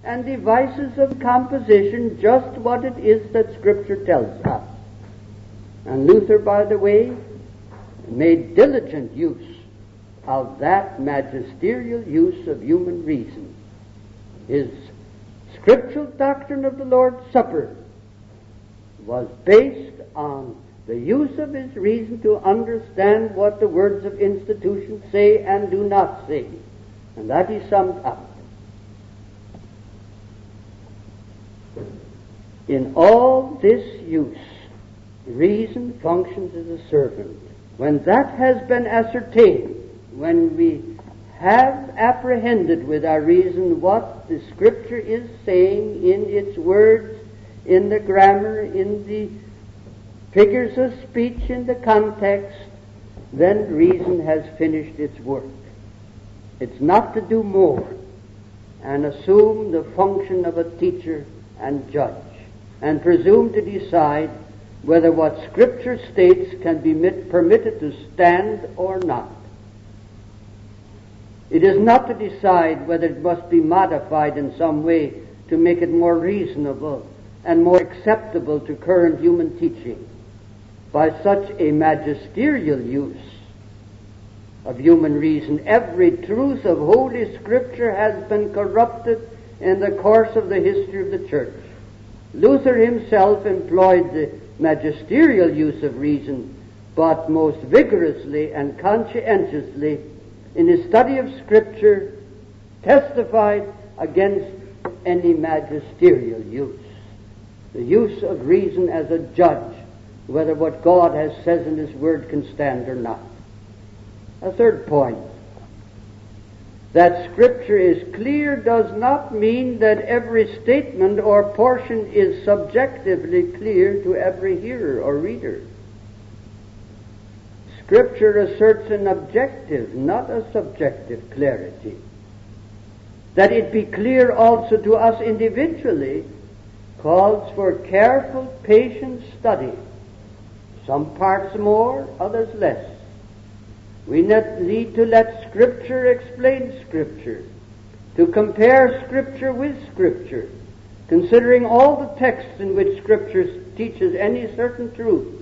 and devices of composition just what it is that Scripture tells us. And Luther, by the way, made diligent use of that magisterial use of human reason. His scriptural doctrine of the Lord's Supper was based on the use of his reason to understand what the words of institution say and do not say. And that he summed up. In all this use, reason functions as a servant. When that has been ascertained, when we have apprehended with our reason what the Scripture is saying in its words, in the grammar, in the figures of speech, in the context, then reason has finished its work. It's not to do more and assume the function of a teacher and judge and presume to decide whether what Scripture states can be permitted to stand or not. It is not to decide whether it must be modified in some way to make it more reasonable and more acceptable to current human teaching. By such a magisterial use of human reason, every truth of Holy Scripture has been corrupted in the course of the history of the Church. Luther himself employed the magisterial use of reason, but most vigorously and conscientiously in his study of Scripture testified against any magisterial use. The use of reason as a judge, whether what God has says in His Word can stand or not. A third point, that Scripture is clear does not mean that every statement or portion is subjectively clear to every hearer or reader. Scripture asserts an objective, not a subjective clarity. That it be clear also to us individually calls for careful, patient study. Some parts more, others less. We need to let Scripture explain Scripture, to compare Scripture with Scripture, considering all the texts in which Scripture teaches any certain truth.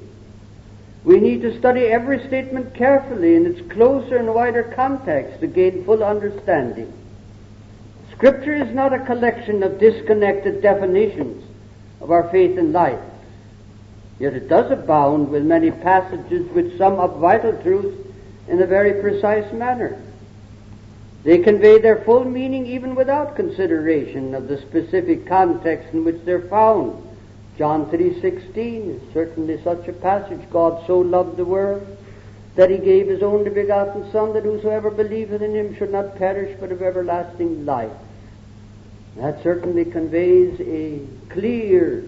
We need to study every statement carefully in its closer and wider context to gain full understanding. Scripture is not a collection of disconnected definitions of our faith and life. Yet it does abound with many passages which sum up vital truths in a very precise manner. They convey their full meaning even without consideration of the specific context in which they're found. John 3:16 is certainly such a passage. God so loved the world that He gave His only begotten Son, that whosoever believeth in Him should not perish but have everlasting life. That certainly conveys a clear,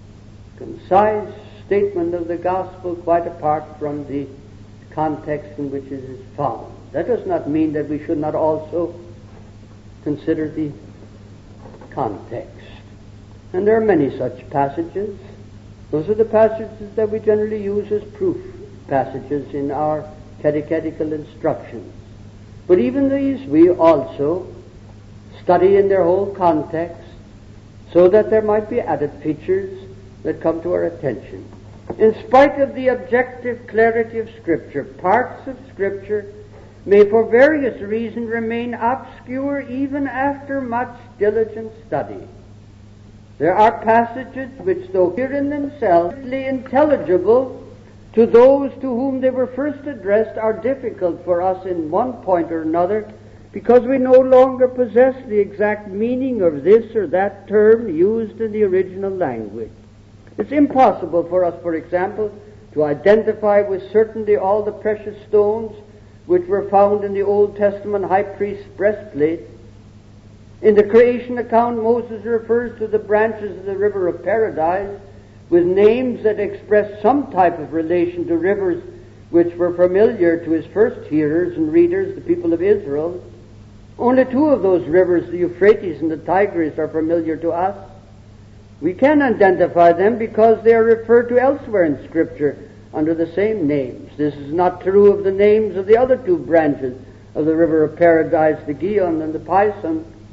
concise statement of the gospel quite apart from the context in which it is found. That does not mean that we should not also consider the context. And there are many such passages. Those are the passages that we generally use as proof passages in our catechetical instructions. But even these we also study in their whole context so that there might be added features that come to our attention. In spite of the objective clarity of Scripture, parts of Scripture may for various reasons remain obscure even after much diligent study. There are passages which, though clear in themselves, intelligible to those to whom they were first addressed, are difficult for us in one point or another because we no longer possess the exact meaning of this or that term used in the original language. It's impossible for us, for example, to identify with certainty all the precious stones which were found in the Old Testament high priest's breastplate. In the creation account, Moses refers to the branches of the river of Paradise with names that express some type of relation to rivers which were familiar to his first hearers and readers, the people of Israel. Only two of those rivers, the Euphrates and the Tigris, are familiar to us. We can identify them because they are referred to elsewhere in Scripture under the same names. This is not true of the names of the other two branches of the river of Paradise, the Gihon and the Pison.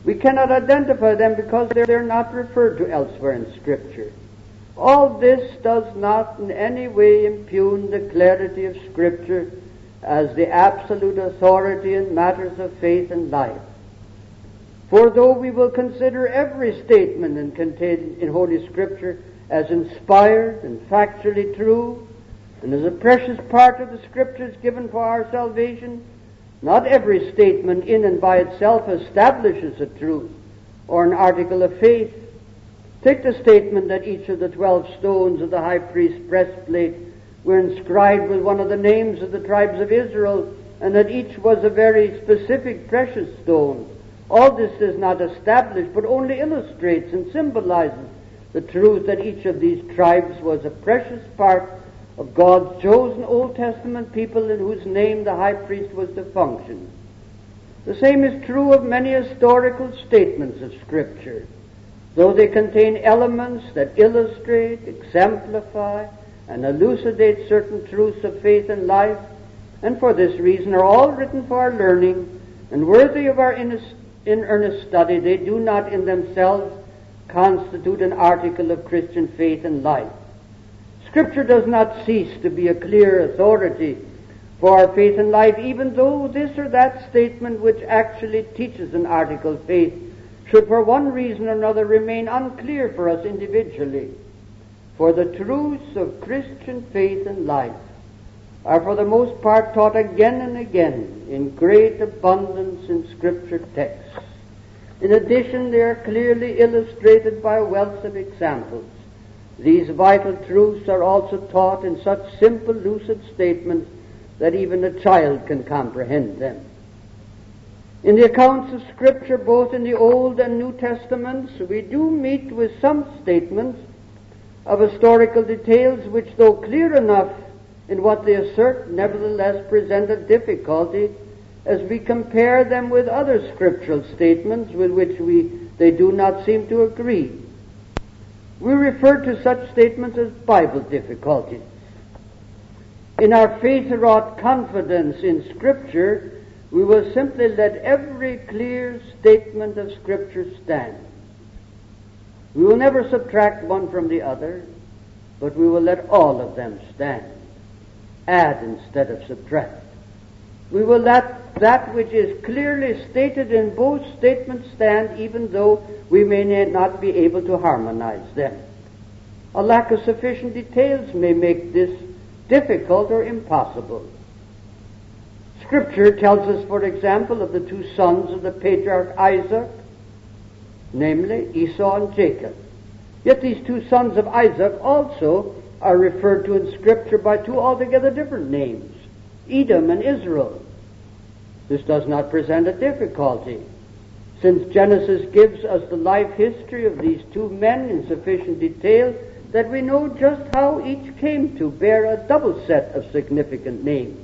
We cannot identify them because they're not referred to elsewhere in Scripture. All this does not in any way impugn the clarity of Scripture as the absolute authority in matters of faith and life. For though we will consider every statement contained in Holy Scripture as inspired and factually true, and as a precious part of the Scriptures given for our salvation, not every statement in and by itself establishes a truth or an article of faith. Take the statement that each of the 12 stones of the high priest's breastplate were inscribed with one of the names of the tribes of Israel, and that each was a very specific precious stone. All this does not establish, but only illustrates and symbolizes the truth that each of these tribes was a precious part of God's chosen Old Testament people in whose name the high priest was to function. The same is true of many historical statements of Scripture. Though they contain elements that illustrate, exemplify, and elucidate certain truths of faith and life, and for this reason are all written for our learning and worthy of our in earnest study, they do not in themselves constitute an article of Christian faith and life. Scripture does not cease to be a clear authority for our faith and life, even though this or that statement which actually teaches an article of faith should for one reason or another remain unclear for us individually. For the truths of Christian faith and life are for the most part taught again and again in great abundance in Scripture texts. In addition, they are clearly illustrated by a wealth of examples. These vital truths are also taught in such simple, lucid statements that even a child can comprehend them. In the accounts of Scripture, both in the Old and New Testaments, we do meet with some statements of historical details which, though clear enough in what they assert, nevertheless present a difficulty as we compare them with other scriptural statements with which they do not seem to agree. We refer to such statements as Bible difficulties. In our faith-wrought confidence in Scripture, we will simply let every clear statement of Scripture stand. We will never subtract one from the other, but we will let all of them stand. Add instead of subtract. We will let that which is clearly stated in both statements stand, even though we may not be able to harmonize them. A lack of sufficient details may make this difficult or impossible. Scripture tells us, for example, of the two sons of the patriarch Isaac, namely Esau and Jacob. Yet these two sons of Isaac also are referred to in Scripture by two altogether different names, Edom and Israel. This does not present a difficulty, since Genesis gives us the life history of these two men in sufficient detail that we know just how each came to bear a double set of significant names.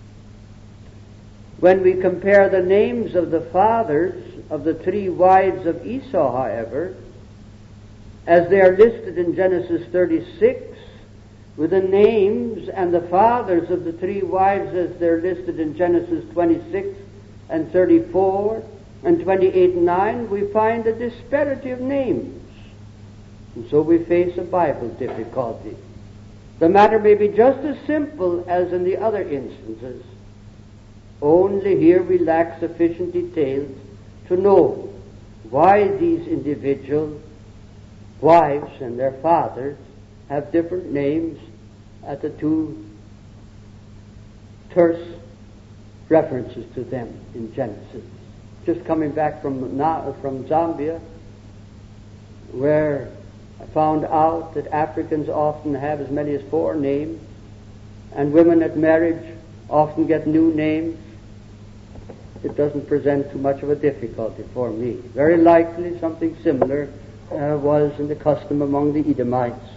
When we compare the names of the fathers of the three wives of Esau, however, as they are listed in Genesis 36, with the names and the fathers of the three wives as they're listed in Genesis 26 and 34 and 28 and 9, we find a disparity of names. And so we face a Bible difficulty. The matter may be just as simple as in the other instances. Only here we lack sufficient details to know why these individual wives and their fathers have different names at the two terse references to them in Genesis. Just coming back from Zambia, where I found out that Africans often have as many as 4 names, and women at marriage often get new names. It doesn't present too much of a difficulty for me. Very likely something similar was in the custom among the Edomites.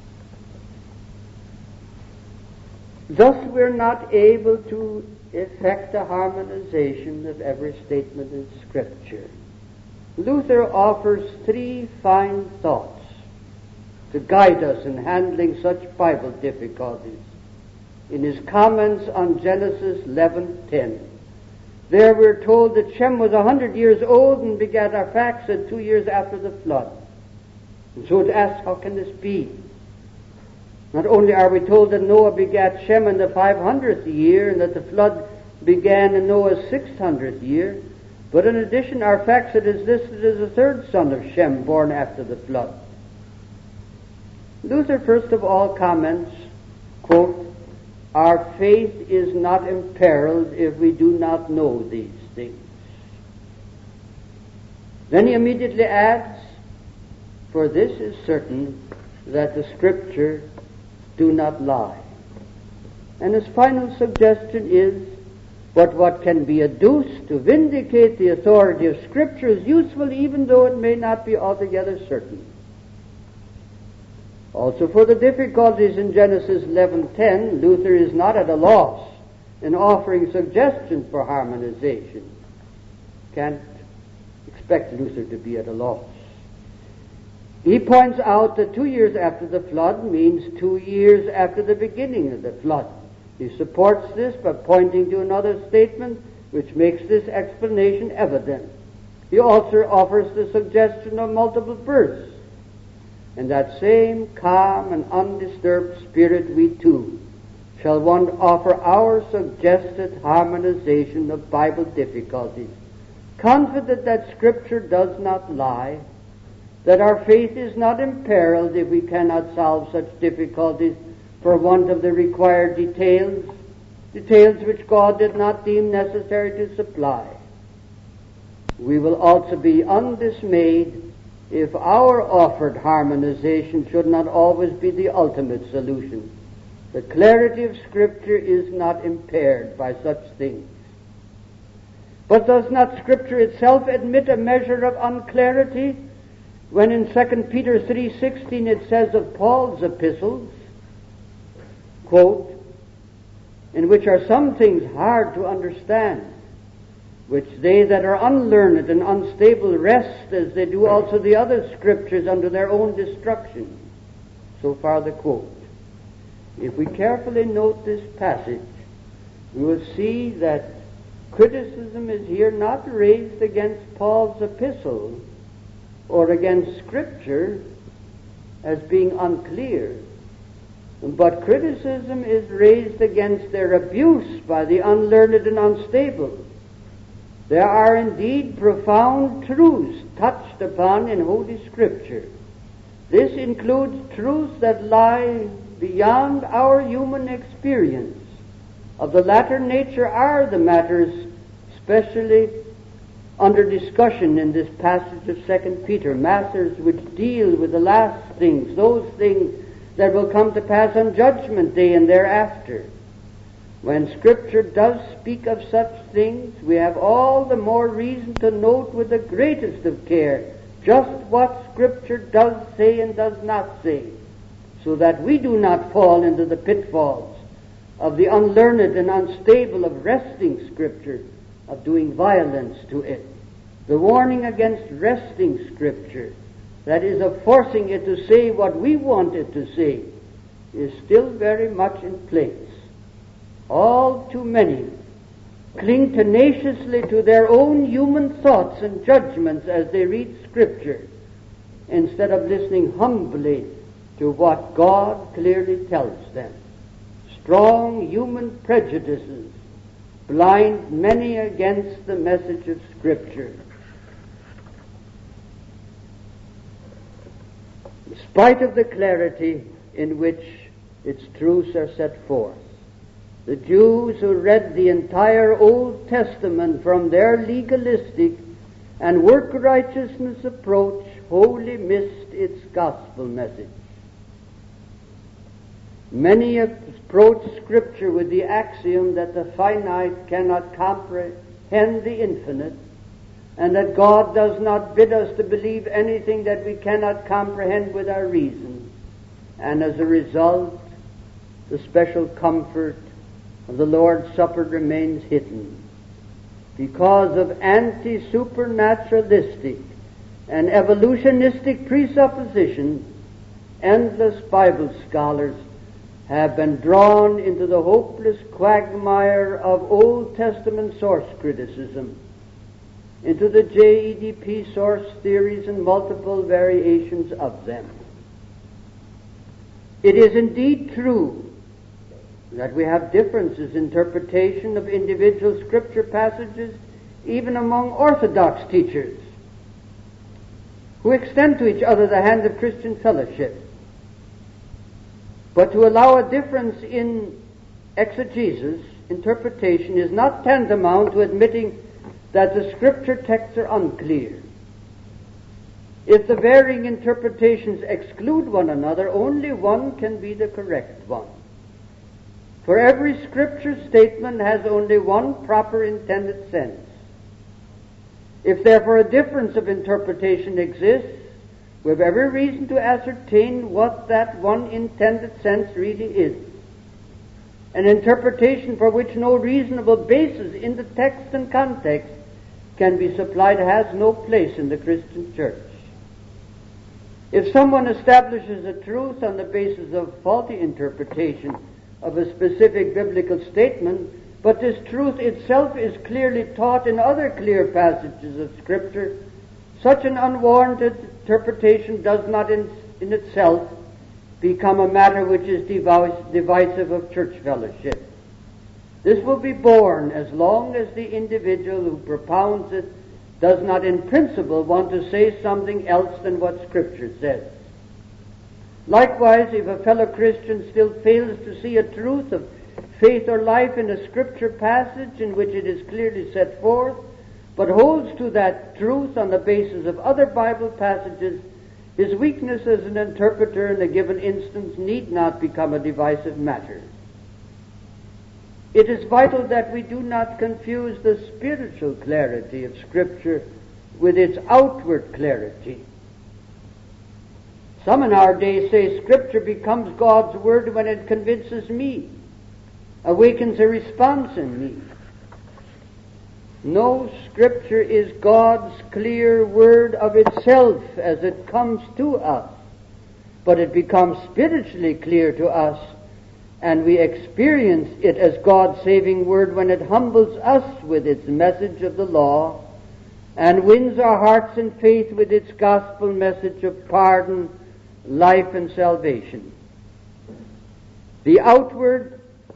Thus we're not able to effect a harmonization of every statement in Scripture. Luther offers 3 fine thoughts to guide us in handling such Bible difficulties in his comments on Genesis 11:10. There we're told that Shem was 100 years old and begat Arphaxad 2 years after the flood. And so it asks, how can this be? Not only are we told that Noah begat Shem in the 500th year and that the flood began in Noah's 600th year, but in addition, Arphaxad is listed as the third son of Shem, born after the flood. Luther first of all comments, quote, "Our faith is not imperiled if we do not know these things." Then he immediately adds, "For this is certain, that the Scripture do not lie." And his final suggestion is, "But what can be adduced to vindicate the authority of Scripture is useful, even though it may not be altogether certain." Also for the difficulties in Genesis 11:10, Luther is not at a loss in offering suggestions for harmonization. Can't expect Luther to be at a loss. He points out that 2 years after the flood means 2 years after the beginning of the flood. He supports this by pointing to another statement which makes this explanation evident. He also offers the suggestion of multiple births. In that same calm and undisturbed spirit we too shall want to offer our suggested harmonization of Bible difficulties, confident that Scripture does not lie, that our faith is not imperiled if we cannot solve such difficulties for want of the required details which God did not deem necessary to supply. We will also be undismayed if our offered harmonization should not always be the ultimate solution. The clarity of Scripture is not impaired by such things. But does not Scripture itself admit a measure of unclarity when in 2 Peter 3:16 it says of Paul's epistles, quote, "In which are some things hard to understand, which they that are unlearned and unstable wrest, as they do also the other Scriptures unto their own destruction." So far the quote. If we carefully note this passage, we will see that criticism is here not raised against Paul's epistle or against Scripture as being unclear, but criticism is raised against their abuse by the unlearned and unstable. There are indeed profound truths touched upon in Holy Scripture. This includes truths that lie beyond our human experience. Of the latter nature are the matters especially under discussion in this passage of 2 Peter, matters which deal with the last things, those things that will come to pass on Judgment Day and thereafter. When Scripture does speak of such things, we have all the more reason to note with the greatest of care just what Scripture does say and does not say, so that we do not fall into the pitfalls of the unlearned and unstable of wresting Scripture, of doing violence to it. The warning against wresting Scripture, that is, of forcing it to say what we want it to say, is still very much in place. All too many cling tenaciously to their own human thoughts and judgments as they read Scripture, instead of listening humbly to what God clearly tells them. Strong human prejudices blind many against the message of Scripture. In spite of the clarity in which its truths are set forth, the Jews who read the entire Old Testament from their legalistic and work-righteousness approach wholly missed its gospel message. Many approach Scripture with the axiom that the finite cannot comprehend the infinite, and that God does not bid us to believe anything that we cannot comprehend with our reason. And as a result, the special comfort of the Lord's Supper remains hidden. Because of anti-supernaturalistic and evolutionistic presuppositions, endless Bible scholars have been drawn into the hopeless quagmire of Old Testament source criticism, into the JEDP source theories and multiple variations of them. It is indeed true that we have differences in interpretation of individual scripture passages even among Orthodox teachers who extend to each other the hand of Christian fellowship. But to allow a difference in exegesis, interpretation, is not tantamount to admitting that the scripture texts are unclear. If the varying interpretations exclude one another, only one can be the correct one. For every scripture statement has only one proper intended sense. If therefore a difference of interpretation exists, we have every reason to ascertain what that one intended sense really is. An interpretation for which no reasonable basis in the text and context can be supplied has no place in the Christian church. If someone establishes a truth on the basis of faulty interpretation of a specific biblical statement, but this truth itself is clearly taught in other clear passages of Scripture, such an unwarranted interpretation does not in itself become a matter which is divisive of church fellowship. This will be borne as long as the individual who propounds it does not in principle want to say something else than what Scripture says. Likewise, if a fellow Christian still fails to see a truth of faith or life in a Scripture passage in which it is clearly set forth, but holds to that truth on the basis of other Bible passages, his weakness as an interpreter in a given instance need not become a divisive matter. It is vital that we do not confuse the spiritual clarity of Scripture with its outward clarity. Some in our day say Scripture becomes God's Word when it convinces me, awakens a response in me. No, Scripture is God's clear Word of itself as it comes to us, but it becomes spiritually clear to us, and we experience it as God's saving Word when it humbles us with its message of the law and wins our hearts in faith with its gospel message of pardon, life, and salvation. The outward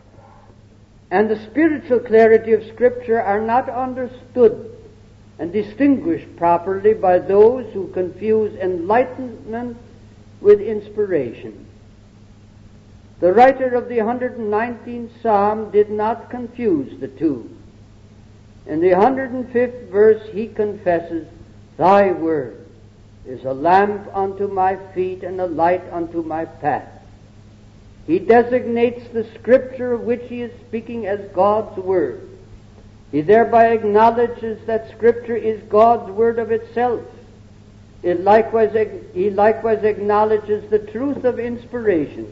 and the spiritual clarity of Scripture are not understood and distinguished properly by those who confuse enlightenment with inspiration. The writer of the 119th Psalm did not confuse the two. In the 105th verse he confesses, "Thy word is a lamp unto my feet and a light unto my path." He designates the Scripture of which he is speaking as God's Word. He thereby acknowledges that Scripture is God's Word of itself. He likewise acknowledges the truth of inspiration.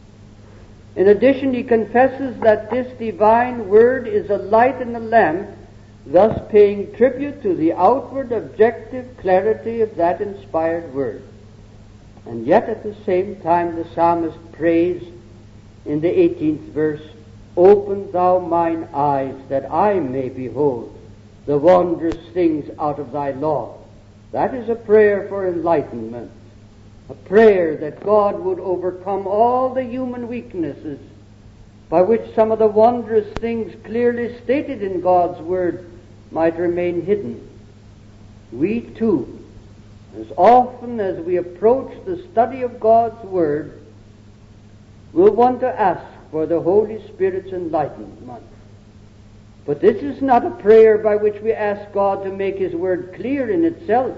In addition, he confesses that this divine Word is a light and a lamp, thus paying tribute to the outward objective clarity of that inspired Word. And yet at the same time the psalmist prays in the 18th verse, "Open thou mine eyes, that I may behold the wondrous things out of thy law." That is a prayer for enlightenment, a prayer that God would overcome all the human weaknesses by which some of the wondrous things clearly stated in God's Word might remain hidden. We too, as often as we approach the study of God's Word, will want to ask for the Holy Spirit's enlightenment. But this is not a prayer by which we ask God to make His Word clear in itself.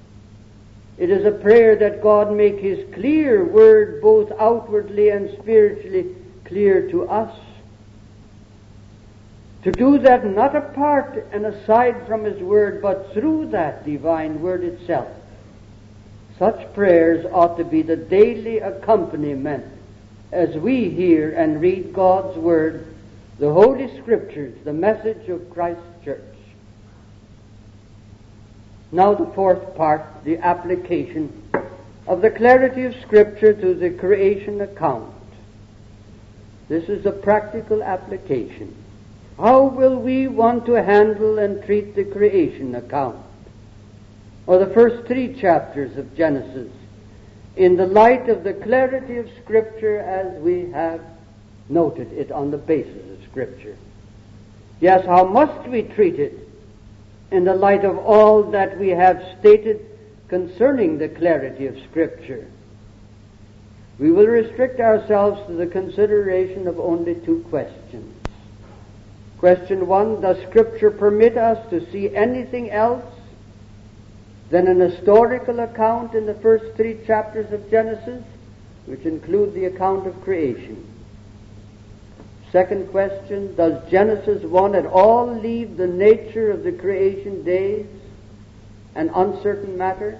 It is a prayer that God make His clear Word both outwardly and spiritually clear to us. To do that not apart and aside from His Word, but through that divine Word itself. Such prayers ought to be the daily accompaniment as we hear and read God's Word, the Holy Scriptures, the message of Christ's church. Now the fourth part, the application of the clarity of Scripture to the creation account. This is a practical application. How will we want to handle and treat the creation account, or the first 3 chapters of Genesis, in the light of the clarity of Scripture as we have noted it on the basis of Scripture? Yes, how must we treat it in the light of all that we have stated concerning the clarity of Scripture? We will restrict ourselves to the consideration of only 2 questions. Question 1, does Scripture permit us to see anything else than an historical account in the first 3 chapters of Genesis, which include the account of creation? Second question, does Genesis 1 at all leave the nature of the creation days an uncertain matter?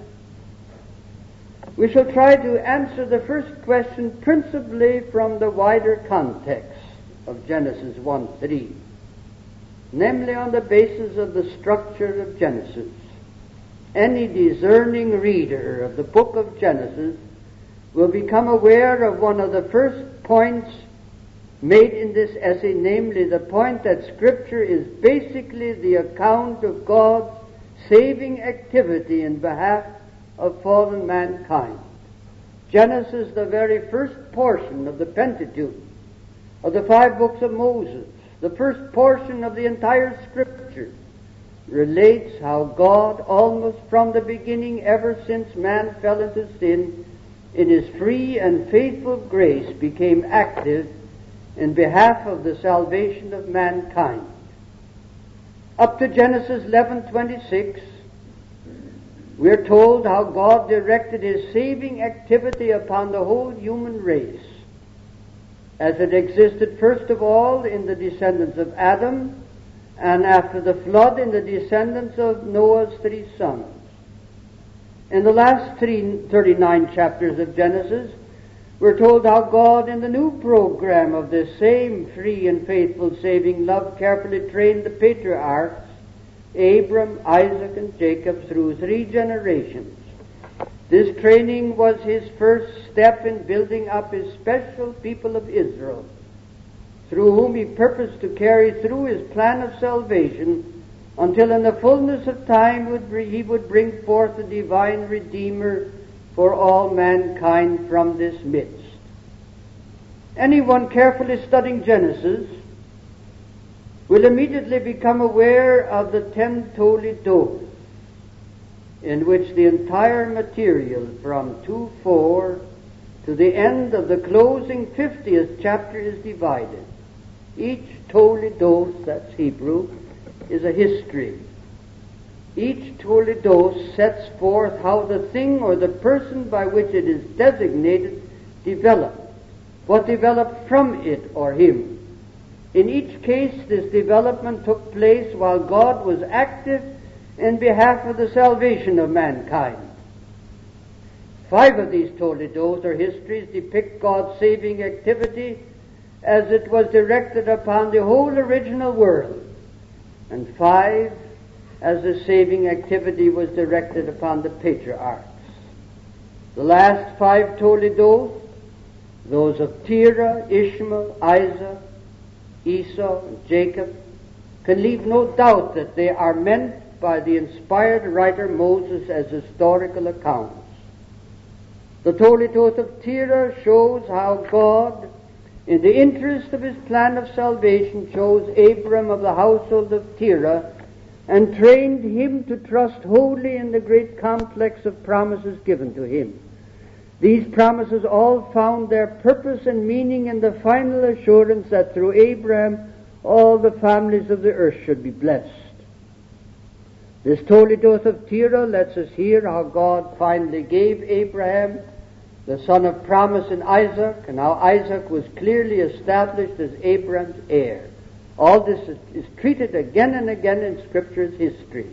We shall try to answer the first question principally from the wider context of Genesis 1:3, namely on the basis of the structure of Genesis. Any discerning reader of the book of Genesis will become aware of one of the first points made in this essay, namely the point that Scripture is basically the account of God's saving activity in behalf of fallen mankind. Genesis, the very first portion of the Pentateuch, of the 5 books of Moses, the first portion of the entire Scripture, relates how God, almost from the beginning, ever since man fell into sin, in His free and faithful grace became active in behalf of the salvation of mankind. Up to Genesis 11:26, we are told how God directed His saving activity upon the whole human race, as it existed first of all in the descendants of Adam, and after the flood in the descendants of Noah's 3 sons. In the last 39 chapters of Genesis, we're told how God, in the new program of this same free and faithful saving love, carefully trained the patriarchs, Abram, Isaac, and Jacob, through 3 generations. This training was His first step in building up His special people of Israel, through whom He purposed to carry through His plan of salvation until in the fullness of time He would bring forth a divine Redeemer for all mankind from this midst. Anyone carefully studying Genesis will immediately become aware of the 10 Toledos, in which the entire material from 2:4 to the end of the closing 50th chapter is divided. Each Toledos, that's Hebrew, is a history. Each Toledos sets forth how the thing or the person by which it is designated developed, what developed from it or him. In each case, this development took place while God was active in behalf of the salvation of mankind. 5 of these Toledos, or histories, depict God's saving activity as it was directed upon the whole original world, and 5 as the saving activity was directed upon the patriarchs. The last 5 Toledos, those of Terah, Ishmael, Isaac, Esau, and Jacob, can leave no doubt that they are meant by the inspired writer Moses as historical accounts. The Toledos of Terah shows how God, in the interest of His plan of salvation, chose Abram of the household of Terah and trained him to trust wholly in the great complex of promises given to him. These promises all found their purpose and meaning in the final assurance that through Abraham all the families of the earth should be blessed. This Toledos of Terah lets us hear how God finally gave Abraham the son of promise in Isaac, and how Isaac was clearly established as Abraham's heir. All this is treated again and again in Scripture's history.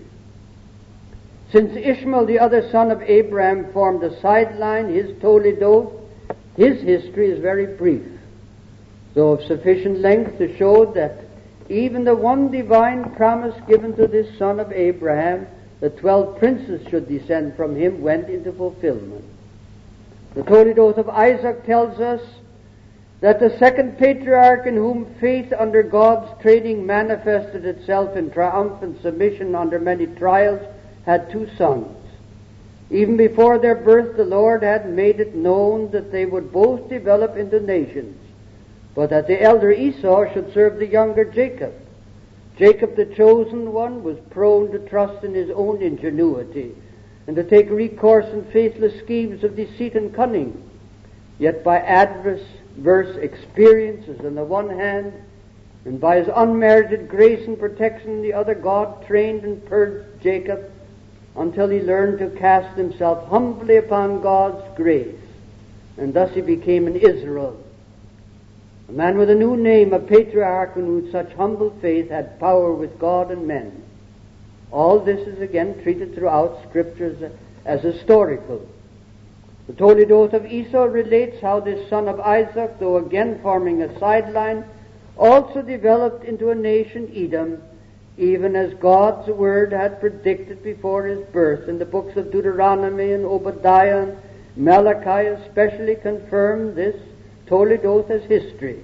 Since Ishmael, the other son of Abraham, formed a sideline, his Toledos, his history is very brief, though of sufficient length to show that even the one divine promise given to this son of Abraham, the 12 princes should descend from him, went into fulfillment. The Toledos of Isaac tells us that the second patriarch, in whom faith under God's training manifested itself in triumphant submission under many trials, had two sons. Even before their birth, the Lord had made it known that they would both develop into nations, but that the elder Esau should serve the younger Jacob. Jacob, the chosen one, was prone to trust in his own ingenuity and to take recourse in faithless schemes of deceit and cunning. Yet by adverse experiences on the one hand, and by his unmerited grace and protection on the other, God trained and purged Jacob until he learned to cast himself humbly upon God's grace, and thus he became an Israel, a man with a new name, a patriarch who such humble faith had power with God and men. All this is again treated throughout Scriptures as historical. The Toledoth of Esau relates how this son of Isaac, though again forming a sideline, also developed into a nation, Edom, even as God's word had predicted before his birth. In the books of Deuteronomy and Obadiah and Malachi especially confirm this Toledoth as history.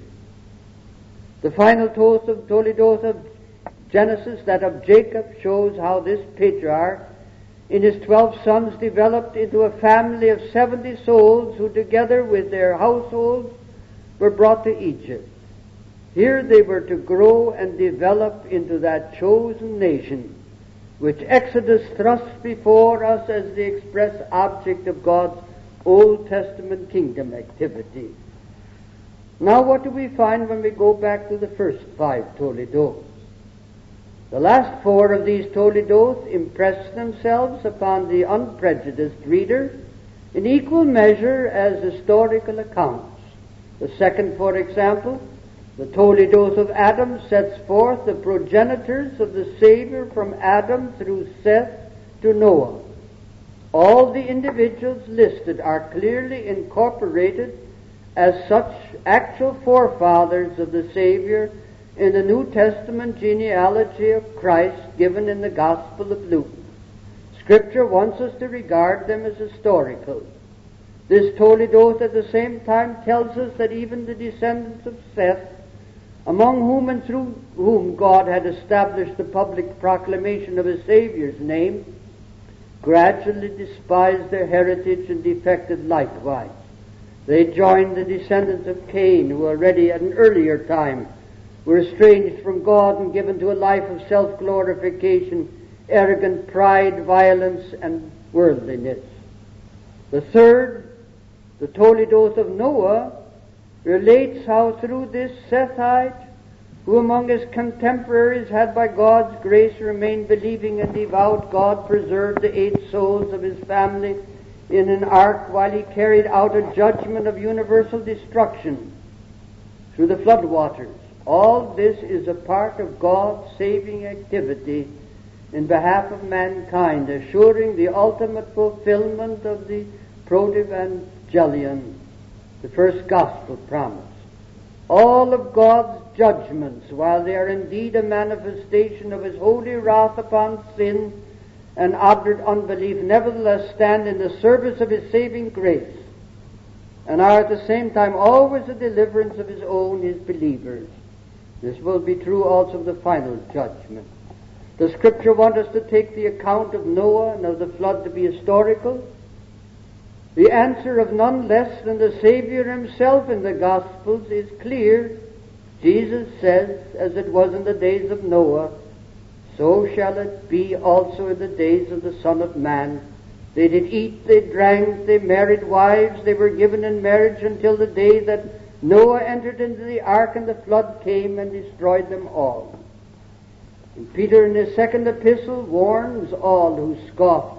The final Toledoth of Genesis, that of Jacob, shows how this patriarch in his 12 sons developed into a family of 70 souls who together with their households were brought to Egypt. Here they were to grow and develop into that chosen nation which Exodus thrusts before us as the express object of God's Old Testament kingdom activity. Now what do we find when we go back to the first 5 Toledoths? The last 4 of these Toledoths impress themselves upon the unprejudiced reader in equal measure as historical accounts. The second, for example, the Toledoth of Adam, sets forth the progenitors of the Savior from Adam through Seth to Noah. All the individuals listed are clearly incorporated as such actual forefathers of the Savior in the New Testament genealogy of Christ given in the Gospel of Luke. Scripture wants us to regard them as historical. This Toledoth at the same time tells us that even the descendants of Seth, among whom and through whom God had established the public proclamation of his Savior's name, gradually despised their heritage and defected likewise. They joined the descendants of Cain, who already at an earlier time were estranged from God and given to a life of self-glorification, arrogant pride, violence, and worldliness. The third, the Toledoth of Noah, relates how through this Sethite, who among his contemporaries had by God's grace remained believing and devout, God preserved the 8 souls of his family in an ark while he carried out a judgment of universal destruction through the flood waters. All this is a part of God's saving activity in behalf of mankind, assuring the ultimate fulfillment of the Protevangelion, the first gospel promise. All of God's judgments, while they are indeed a manifestation of his holy wrath upon sin and obdurate unbelief, nevertheless stand in the service of his saving grace, and are at the same time always a deliverance of his own, his believers. This will be true also of the final judgment. Does Scripture want us to take the account of Noah and of the flood to be historical? The answer of none less than the Savior himself in the Gospels is clear. Jesus says, as it was in the days of Noah, so shall it be also in the days of the Son of Man. They did eat, they drank, they married wives, they were given in marriage until the day that Noah entered into the ark and the flood came and destroyed them all. And Peter in his second epistle warns all who scoff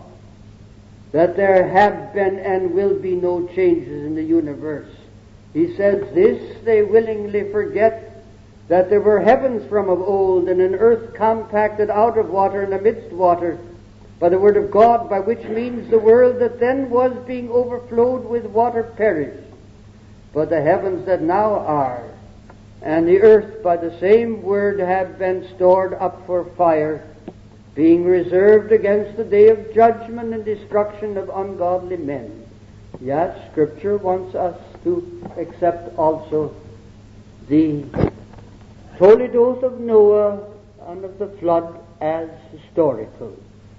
that there have been and will be no changes in the universe. He says, this they willingly forget, that there were heavens from of old, and an earth compacted out of water and amidst water, by the word of God, by which means the world that then was being overflowed with water perished. But the heavens that now are, and the earth by the same word have been stored up for fire, being reserved against the day of judgment and destruction of ungodly men. Yes, Scripture wants us to accept also the Toledos of Noah and of the flood as historical.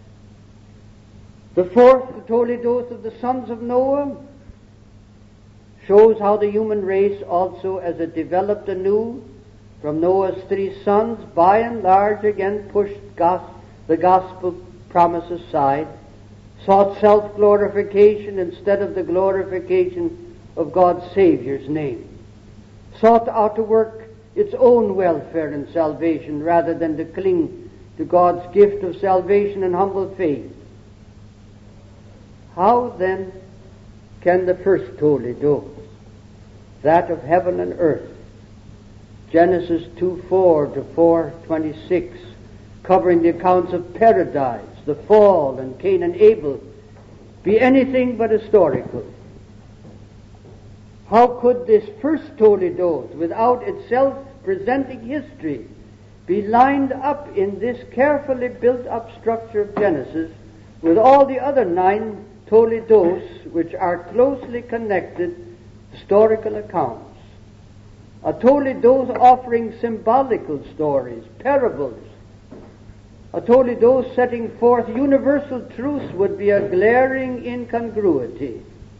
The fourth, the Toledos of the sons of Noah, shows how the human race also, as it developed anew from Noah's three sons, by and large again pushed the gospel promise aside, sought self-glorification instead of the glorification of God's Savior's name, sought out to work its own welfare and salvation rather than to cling to God's gift of salvation and humble faith. How then can the first Toledo, that of heaven and earth, Genesis 2:4 to 4:26, covering the accounts of paradise, the fall, and Cain and Abel, be anything but historical? How could this first Toledo, without itself presenting history, be lined up in this carefully built-up structure of Genesis with all the other 9 Toledos, which are closely connected historical accounts? A Toledo offering symbolical stories, parables. A Toledo setting forth universal truths would be a glaring incongruity.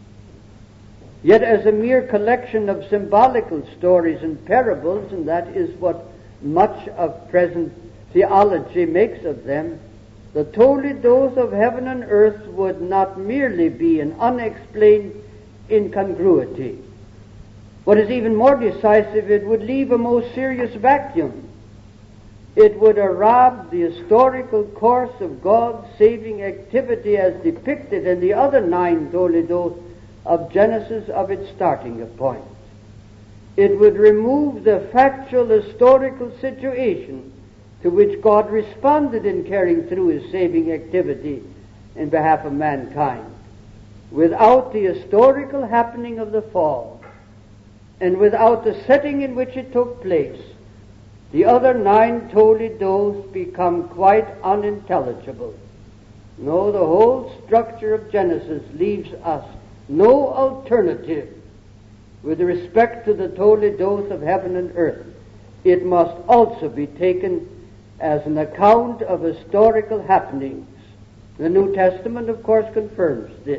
Yet as a mere collection of symbolical stories and parables, and that is what much of present theology makes of them, the Toledos of heaven and earth would not merely be an unexplained incongruity. What is even more decisive, it would leave a most serious vacuum. It would rob the historical course of God's saving activity as depicted in the other 9 Toledos of Genesis of its starting point. It would remove the factual historical situation to which God responded in carrying through his saving activity in behalf of mankind. Without the historical happening of the fall, and without the setting in which it took place, the other 9 Toledos become quite unintelligible. No, the whole structure of Genesis leaves us no alternative with respect to the Toledos of heaven and earth. It must also be taken as an account of historical happenings. The New Testament, of course, confirms this.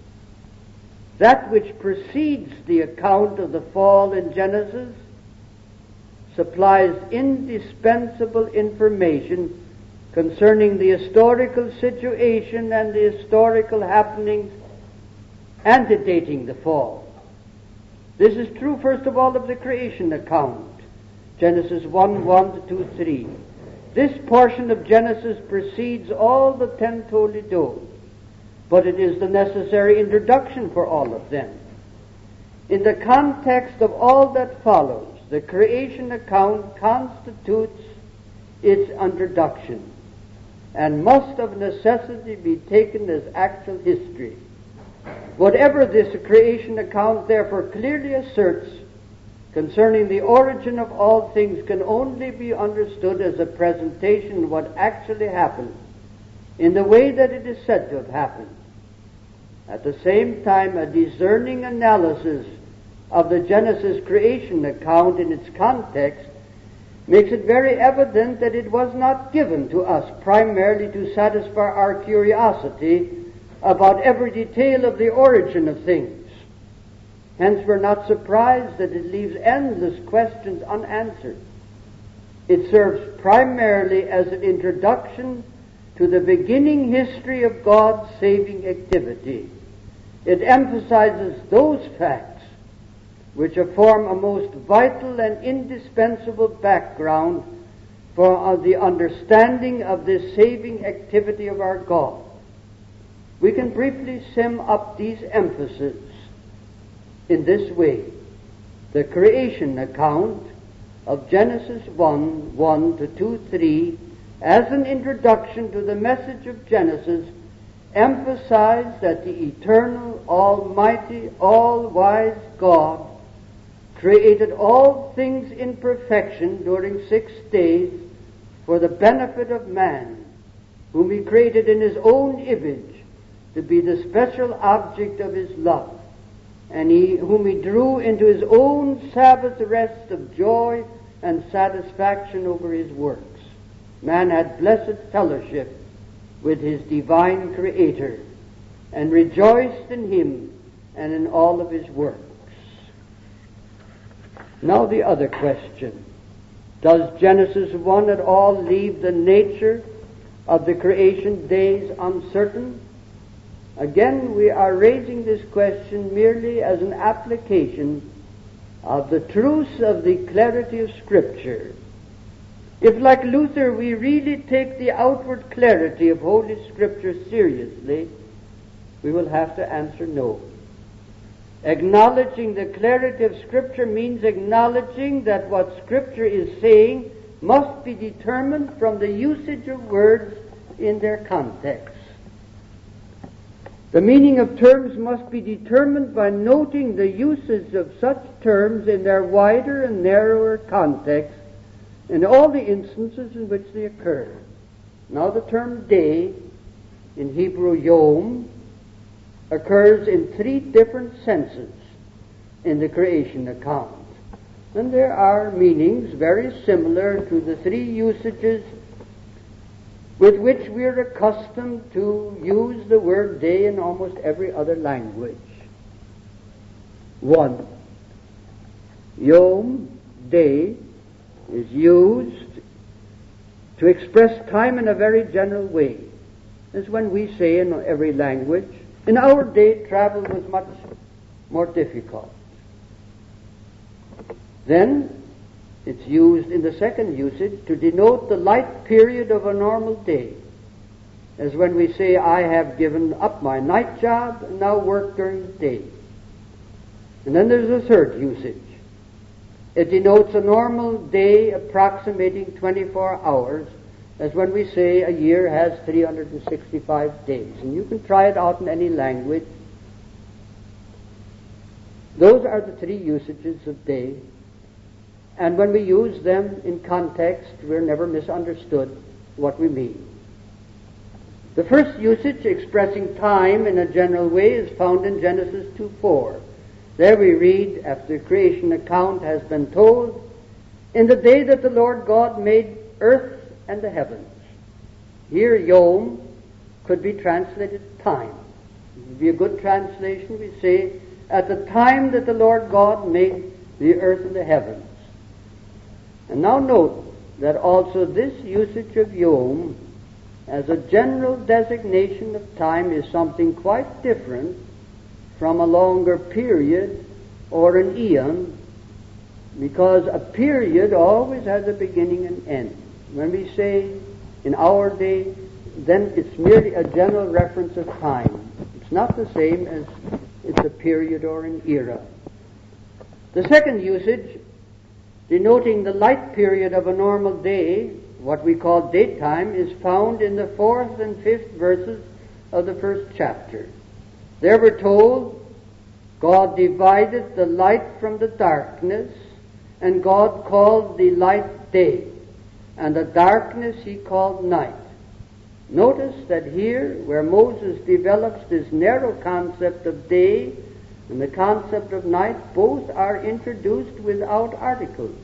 That which precedes the account of the fall in Genesis supplies indispensable information concerning the historical situation and the historical happenings antedating the fall. This is true, first of all, of the creation account, Genesis 1:1 to 2:3. This portion of Genesis precedes all the 10 Toledos, but it is the necessary introduction for all of them. In the context of all that follows, the creation account constitutes its introduction and must of necessity be taken as actual history. Whatever this creation account therefore clearly asserts concerning the origin of all things can only be understood as a presentation of what actually happened in the way that it is said to have happened. At the same time, a discerning analysis of the Genesis creation account in its context makes it very evident that it was not given to us primarily to satisfy our curiosity about every detail of the origin of things. Hence, we're not surprised that it leaves endless questions unanswered. It serves primarily as an introduction to the beginning history of God's saving activity. It emphasizes those facts which form a most vital and indispensable background for the understanding of this saving activity of our God. We can briefly sum up these emphases in this way. The creation account of Genesis 1:1 to 2:3, as an introduction to the message of Genesis, emphasized that the eternal, almighty, all-wise God created all things in perfection during 6 days for the benefit of man, whom he created in his own image to be the special object of his love. and whom he drew into his own Sabbath rest of joy and satisfaction over his works. Man had blessed fellowship with his divine Creator and rejoiced in him and in all of his works. Now the other question. Does Genesis 1 at all leave the nature of the creation days uncertain? Again, we are raising this question merely as an application of the truths of the clarity of Scripture. If, like Luther, we really take the outward clarity of Holy Scripture seriously, we will have to answer no. Acknowledging the clarity of Scripture means acknowledging that what Scripture is saying must be determined from the usage of words in their context. The meaning of terms must be determined by noting the usage of such terms in their wider and narrower context in all the instances in which they occur. Now the term day, in Hebrew yom, occurs in 3 different senses in the creation account. And there are meanings very similar to the 3 usages with which we are accustomed to use the word day in almost every other language. 1. Yom, day, is used to express time in a very general way. As when we say in every language, in our day travel was much more difficult. Then it's used in the second usage to denote the light period of a normal day. As when we say, I have given up my night job and now work during the day. And then there's a third usage. It denotes a normal day approximating 24 hours, as when we say a year has 365 days. And you can try it out in any language. Those are the 3 usages of day. And when we use them in context, we're never misunderstood what we mean. The first usage, expressing time in a general way, is found in Genesis 2:4. There we read, after the creation account has been told, in the day that the Lord God made earth and the heavens. Here, yom could be translated time. It would be a good translation. We say, at the time that the Lord God made the earth and the heavens. And now note that also this usage of yom as a general designation of time is something quite different from a longer period or an eon, because a period always has a beginning and end. When we say in our day, then it's merely a general reference of time. It's not the same as it's a period or an era. The second usage, denoting the light period of a normal day, what we call daytime, is found in the 4th and 5th verses of the 1st chapter. There we're told, God divided the light from the darkness, and God called the light day, and the darkness he called night. Notice that here, where Moses develops this narrow concept of day and the concept of night, both are introduced without articles.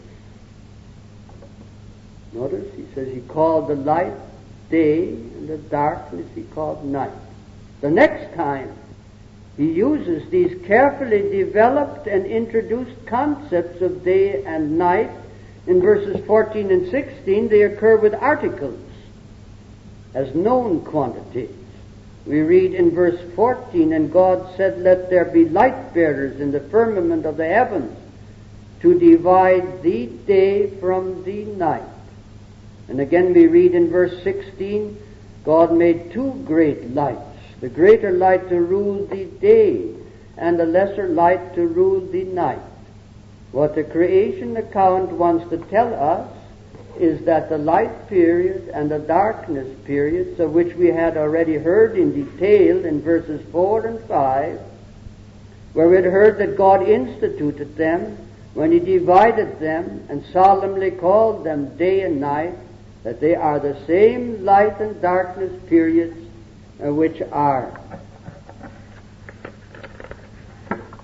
Notice he says he called the light day and the darkness he called night. The next time he uses these carefully developed and introduced concepts of day and night, in verses 14 and 16, they occur with articles as known quantities. We read in verse 14, and God said, let there be light bearers in the firmament of the heavens to divide the day from the night. And again we read in verse 16, God made 2 great lights, the greater light to rule the day, and the lesser light to rule the night. What the creation account wants to tell us is that the light period and the darkness periods, of which we had already heard in detail in verses 4 and 5, where we had heard that God instituted them when he divided them and solemnly called them day and night, that they are the same light and darkness periods which are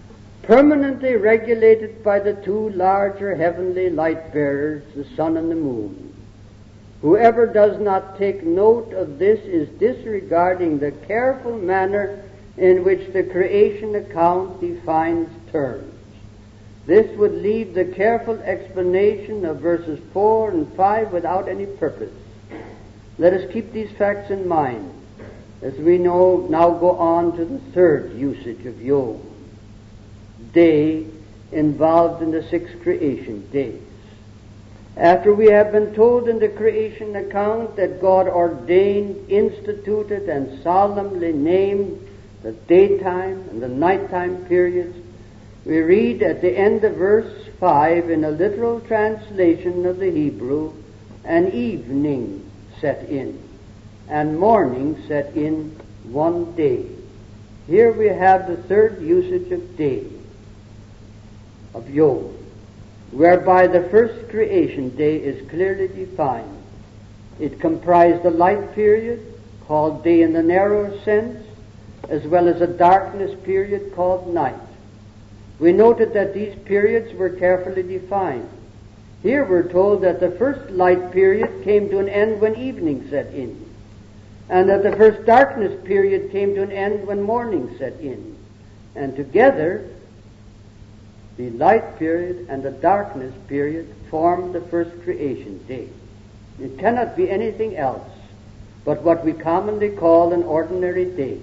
permanently regulated by the two larger heavenly light-bearers, the sun and the moon. Whoever does not take note of this is disregarding the careful manner in which the creation account defines terms. This would leave the careful explanation of verses 4 and 5 without any purpose. Let us keep these facts in mind as we now go on to the third usage of Yom, day involved in the 6 creation days. After we have been told in the creation account that God ordained, instituted, and solemnly named the daytime and the nighttime periods, we read at the end of verse 5 in a literal translation of the Hebrew, an evening set in, and morning set in one day. Here we have the third usage of day, of Yom, whereby the first creation day is clearly defined. It comprised a light period, called day in the narrow sense, as well as a darkness period called night. We noted that these periods were carefully defined. Here we're told that the first light period came to an end when evening set in, and that the first darkness period came to an end when morning set in. And together, the light period and the darkness period form the first creation day. It cannot be anything else but what we commonly call an ordinary day,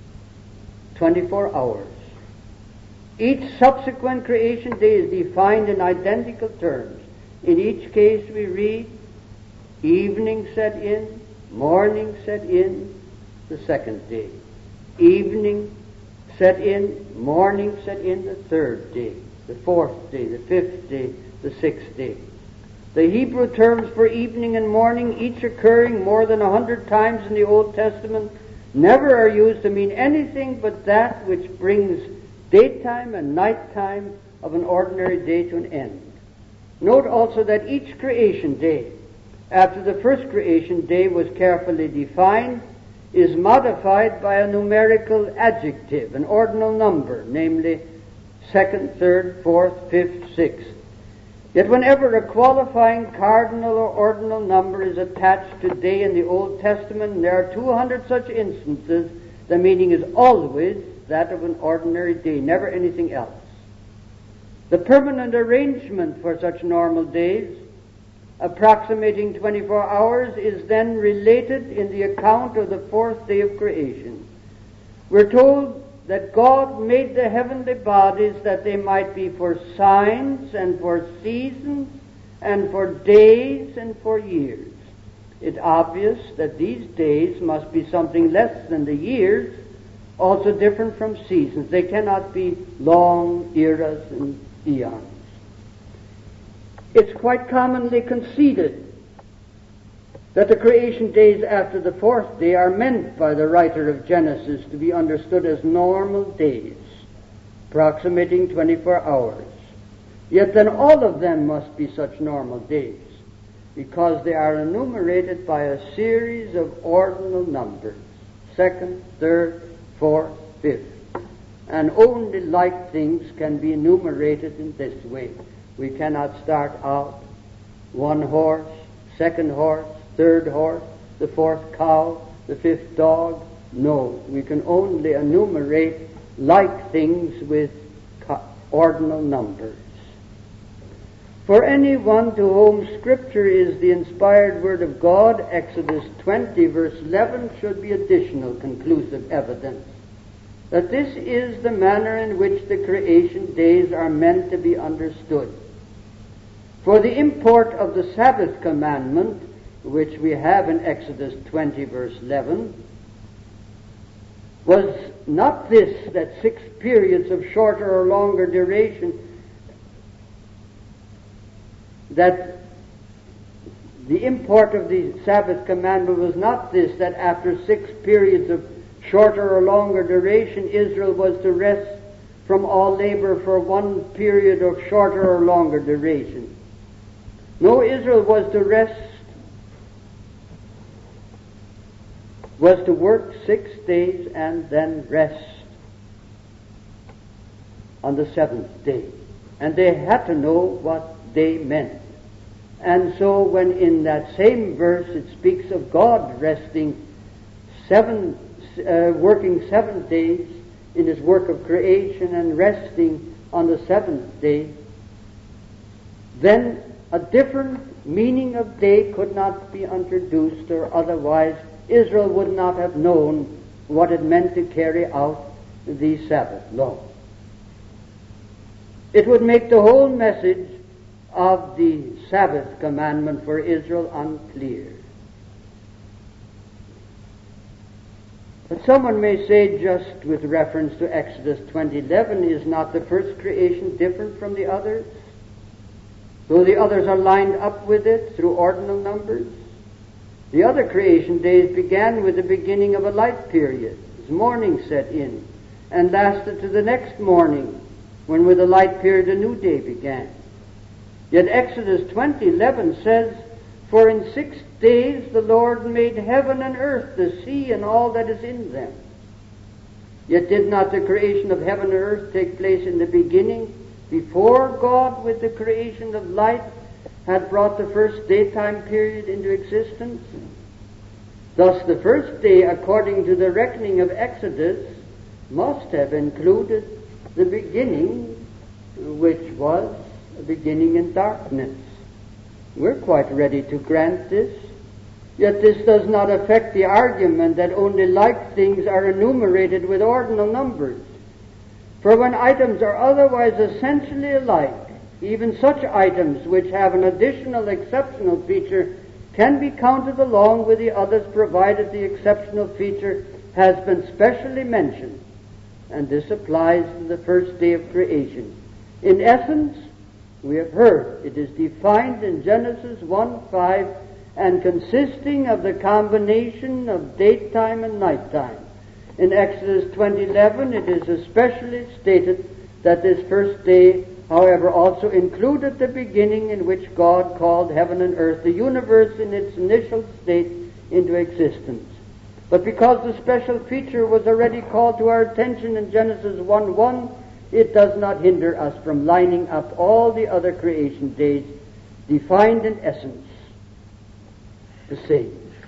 24 hours. Each subsequent creation day is defined in identical terms. In each case we read, evening set in, morning set in, the second day. Evening set in, morning set in, the third day, the fourth day, the fifth day, the sixth day. The Hebrew terms for evening and morning, each occurring more than 100 times in the Old Testament, never are used to mean anything but that which brings daytime and nighttime of an ordinary day to an end. Note also that each creation day, after the first creation day was carefully defined, is modified by a numerical adjective, an ordinal number, namely second, third, fourth, fifth, sixth. Yet whenever a qualifying cardinal or ordinal number is attached to day in the Old Testament, and there are 200 such instances, the meaning is always that of an ordinary day, never anything else. The permanent arrangement for such normal days, approximating 24 hours, is then related in the account of the fourth day of creation. We're told that God made the heavenly bodies that they might be for signs and for seasons and for days and for years. It's obvious that these days must be something less than the years, also different from seasons. They cannot be long eras and eons. It's quite commonly conceded that the creation days after the fourth day are meant by the writer of Genesis to be understood as normal days, approximating 24 hours. Yet then all of them must be such normal days, because they are enumerated by a series of ordinal numbers, second, third, fourth, fifth. And only like things can be enumerated in this way. We cannot start out one horse, second horse, third horse, the fourth cow, the fifth dog. No, we can only enumerate like things with ordinal numbers. For anyone to whom Scripture is the inspired Word of God, Exodus 20, verse 11, should be additional conclusive evidence that this is the manner in which the creation days are meant to be understood. For the import of the Sabbath commandment, which we have in Exodus 20, verse 11, was not this, that 6 periods of shorter or longer duration, that the import of the Sabbath commandment was not this, that after 6 periods of shorter or longer duration, Israel was to rest from all labor for one period of shorter or longer duration. No, Israel was to rest, was to work 6 days and then rest. on the seventh day. And they had to know what they meant. And so when in that same verse it speaks of God resting working 7 days in his work of creation and resting on the seventh day, then a different meaning of day could not be introduced, or otherwise Israel would not have known what it meant to carry out the Sabbath law. It would make the whole message of the Sabbath commandment for Israel unclear. But someone may say, just with reference to Exodus 20:11, is not the first creation different from the others? Though the others are lined up with it through ordinal numbers, the other creation days began with the beginning of a light period, as morning set in, and lasted to the next morning, when with a light period a new day began. Yet Exodus 20:11 says, "For in 6 days the Lord made heaven and earth, the sea and all that is in them." Yet did not the creation of heaven and earth take place in the beginning, before God with the creation of light had brought the first daytime period into existence? Thus the first day, according to the reckoning of Exodus, must have included the beginning, which was a beginning in darkness. We're quite ready to grant this. Yet this does not affect the argument that only like things are enumerated with ordinal numbers. For when items are otherwise essentially alike, even such items which have an additional exceptional feature can be counted along with the others, provided the exceptional feature has been specially mentioned. And this applies to the first day of creation. In essence, we have heard it is defined in Genesis 1:5 and consisting of the combination of daytime and nighttime. In Exodus 20:11 it is especially stated that this first day, however, also included the beginning in which God called heaven and earth, the universe in its initial state, into existence. But because the special feature was already called to our attention in Genesis 1:1, it does not hinder us from lining up all the other creation days, defined in essence the same.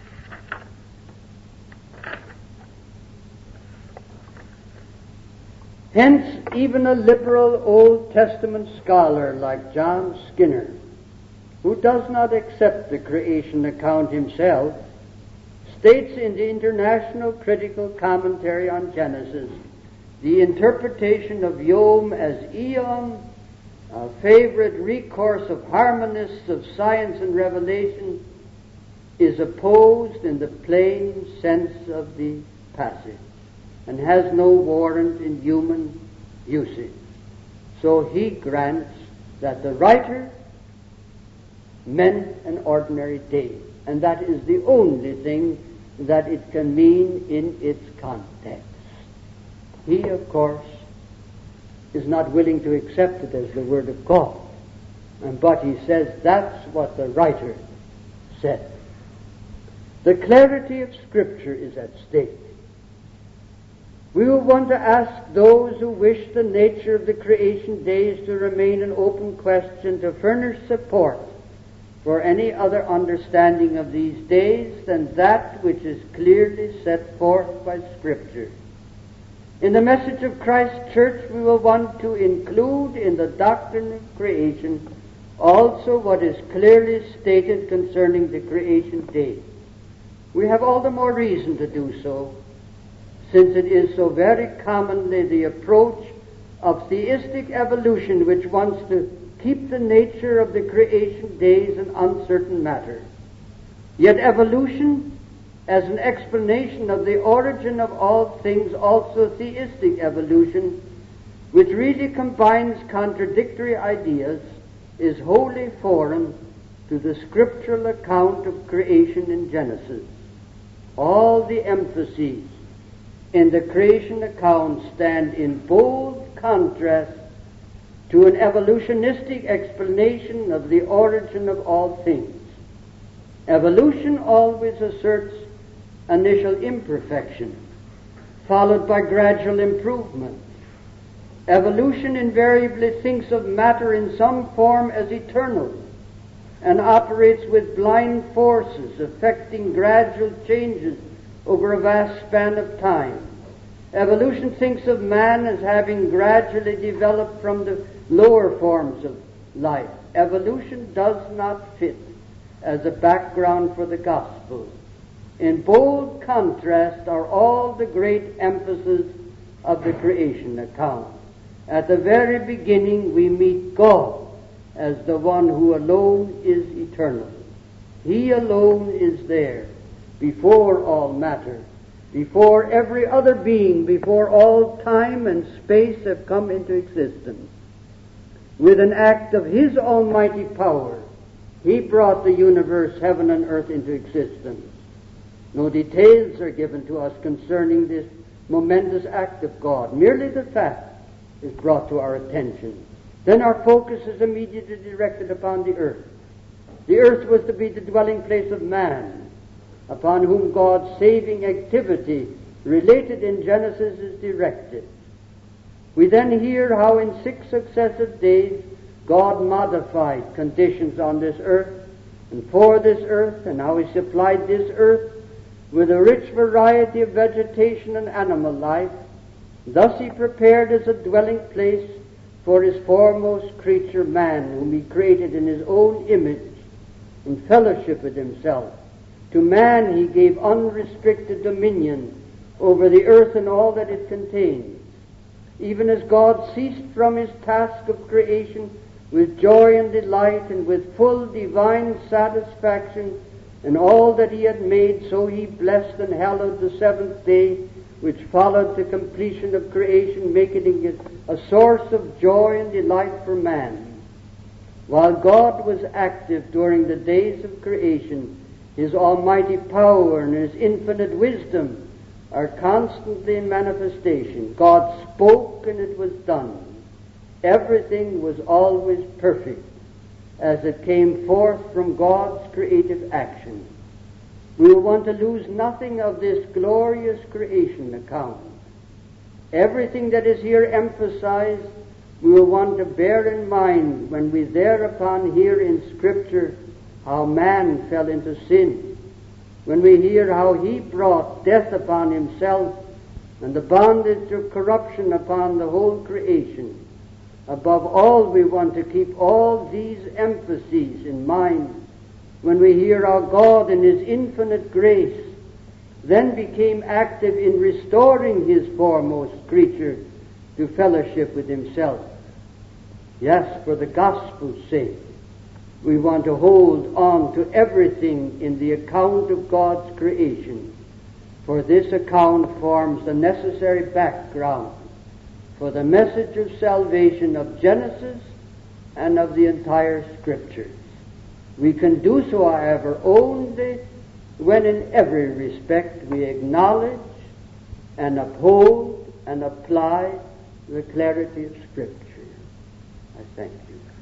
Hence, even a liberal Old Testament scholar like John Skinner, who does not accept the creation account himself, states in the International Critical Commentary on Genesis, the interpretation of Yom as Eon, a favorite recourse of harmonists of science and revelation, is opposed in the plain sense of the passage and has no warrant in human usage. So he grants that the writer meant an ordinary day, and that is the only thing that it can mean in its context. He, of course, is not willing to accept it as the Word of God, but he says that's what the writer said. The clarity of Scripture is at stake. We will want to ask those who wish the nature of the creation days to remain an open question to furnish support for any other understanding of these days than that which is clearly set forth by Scripture. In the message of Christ's church, we will want to include in the doctrine of creation also what is clearly stated concerning the creation day. We have all the more reason to do so, since it is so very commonly the approach of theistic evolution which wants to keep the nature of the creation days an uncertain matter. Yet evolution, as an explanation of the origin of all things, also theistic evolution, which really combines contradictory ideas, is wholly foreign to the scriptural account of creation in Genesis. All the emphases in the creation account stand in bold contrast to an evolutionistic explanation of the origin of all things. Evolution always asserts initial imperfection, followed by gradual improvement. Evolution invariably thinks of matter in some form as eternal and operates with blind forces, affecting gradual changes over a vast span of time. Evolution thinks of man as having gradually developed from the lower forms of life. Evolution does not fit as a background for the gospel. In bold contrast are all the great emphases of the creation account. At the very beginning we meet God as the one who alone is eternal. He alone is there before all matter, before every other being, before all time and space have come into existence. With an act of His almighty power, He brought the universe, heaven and earth, into existence. No details are given to us concerning this momentous act of God. Merely the fact is brought to our attention. Then our focus is immediately directed upon the earth. The earth was to be the dwelling place of man, upon whom God's saving activity related in Genesis is directed. We then hear how in 6 successive days God modified conditions on this earth and for this earth, and how He supplied this earth with a rich variety of vegetation and animal life. Thus He prepared as a dwelling place for His foremost creature, man, whom He created in His own image in fellowship with Himself. To man He gave unrestricted dominion over the earth and all that it contains. Even as God ceased from His task of creation with joy and delight and with full divine satisfaction in all that He had made, so He blessed and hallowed the 7th day, which followed the completion of creation, making it a source of joy and delight for man. While God was active during the days of creation, His almighty power and His infinite wisdom are constantly in manifestation. God spoke and it was done. Everything was always perfect as it came forth from God's creative action. We will want to lose nothing of this glorious creation account. Everything that is here emphasized, we will want to bear in mind when we thereupon hear in Scripture how man fell into sin, when we hear how he brought death upon himself and the bondage of corruption upon the whole creation. Above all, we want to keep all these emphases in mind when we hear how God in His infinite grace then became active in restoring His foremost creature to fellowship with Himself. Yes, for the gospel's sake, we want to hold on to everything in the account of God's creation, for this account forms the necessary background for the message of salvation of Genesis and of the entire Scriptures. We can do so, however, only when in every respect we acknowledge and uphold and apply the clarity of Scripture. I thank you.